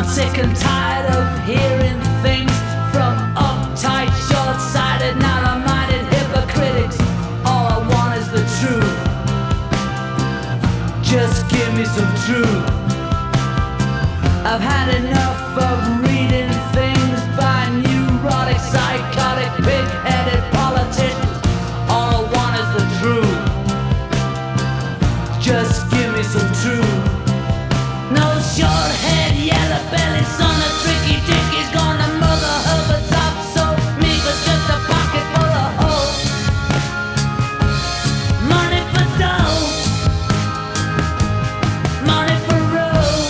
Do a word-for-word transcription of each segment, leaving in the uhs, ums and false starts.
I'm sick and tired of hearing things from uptight, short-sighted, narrow-minded hypocritics. All I want is the truth. Just give me some truth. I've had enough of reading things by neurotic, psychotic, pig-headed politicians. All I want is the truth. Just give me some truth. No short head, yellow belly, son of tricky dick is gonna mother Herbert's up. So me for just a pocket full of hope. Money for dough, money for road.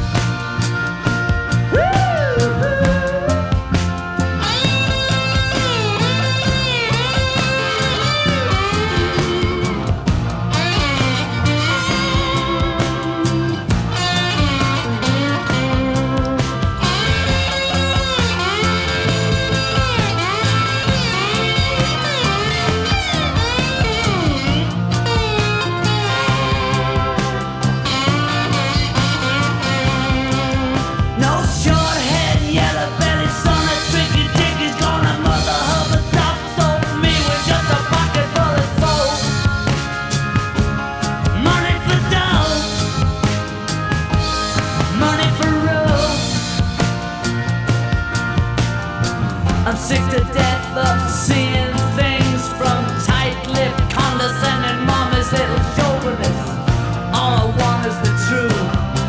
I'm sick to death of seeing things from tight-lipped, condescending mama's little chauvinists. All I want is the truth.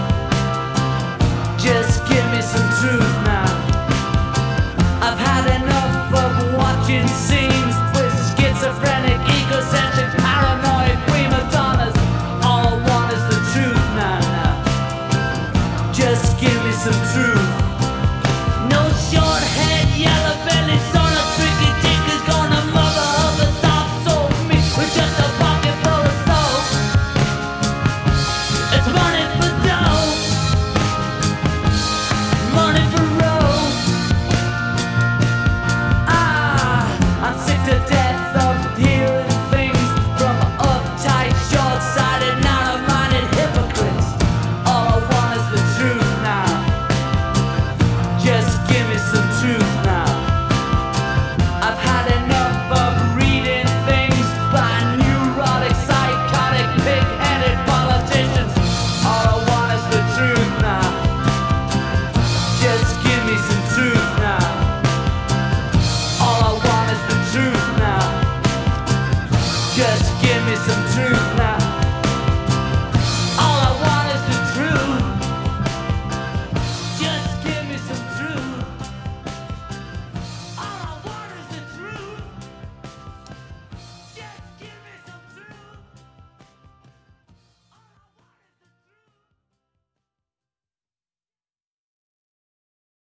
Just give me some truth now. I've had enough of watching scenes with schizophrenic, egocentric, paranoid prima donnas. All I want is the truth now, now. Just give me some truth.